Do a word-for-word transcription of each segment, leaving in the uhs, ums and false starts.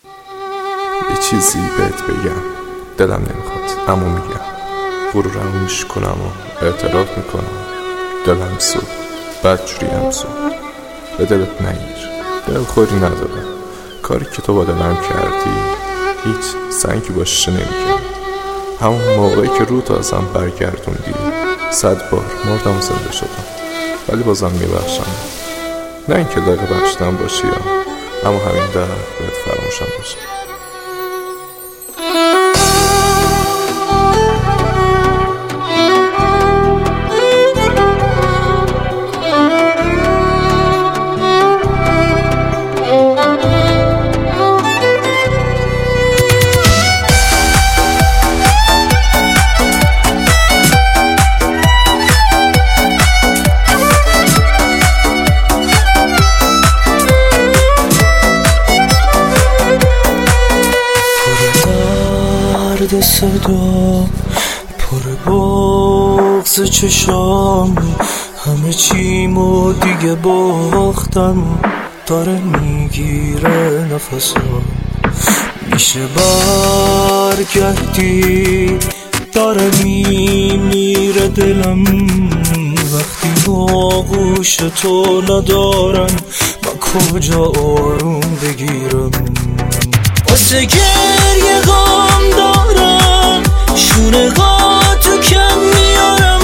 یه چیزی بهت بگم، دلم نمیخواد اما میگم. غرورمو میشکنم و اعتراف میکنم. دلم سوخت، بدجوری هم سوخت. به دلت نگیر، دلخوری ندارم. کاری که تو با دلم کردی هیچ سنگی باشش نمیکرد. همون موقعی که رو تازم برگردوندی صد بار مردم و زنده شدم، ولی بازم میبخشم. نه اینکه دقیقه بخشیدم باشی، اما همین در باید فراموشم باشه. صدا پر بغض چشام، همه چیمو دیگه باختم، داره میگیره نفسم. میشه برگردی، داره میمیره دلم. وقتی آغوش تو ندارم من کجا آروم بگیرم؟ واسه گریه غم دارم، شونه غا تو کم میارم.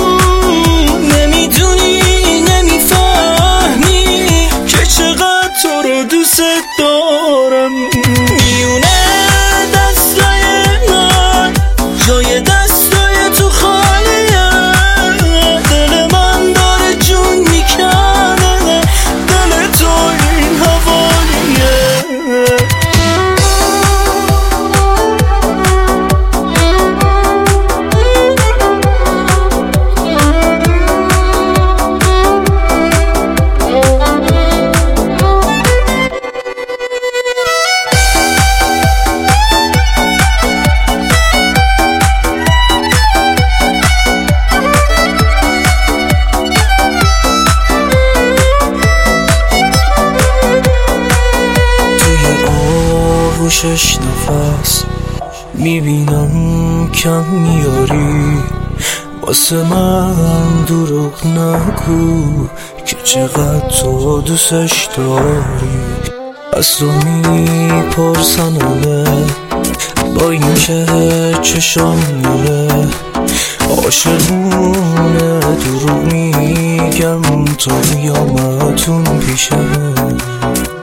نمیدونی نمیفهمی که چقدر تو رو دوست دارم. میونه دستای من جای دستای تو خالیه. دل من داره جون میکنه، دل تو این حوالیه. شش نفس میبینم کم میاری، واسه من دروغ نگو که چقدر تو دوستش داری. از تو میپرسن همه با این که چشم میره، عاشقونه دروغ میگم تو قیامتون پیشه.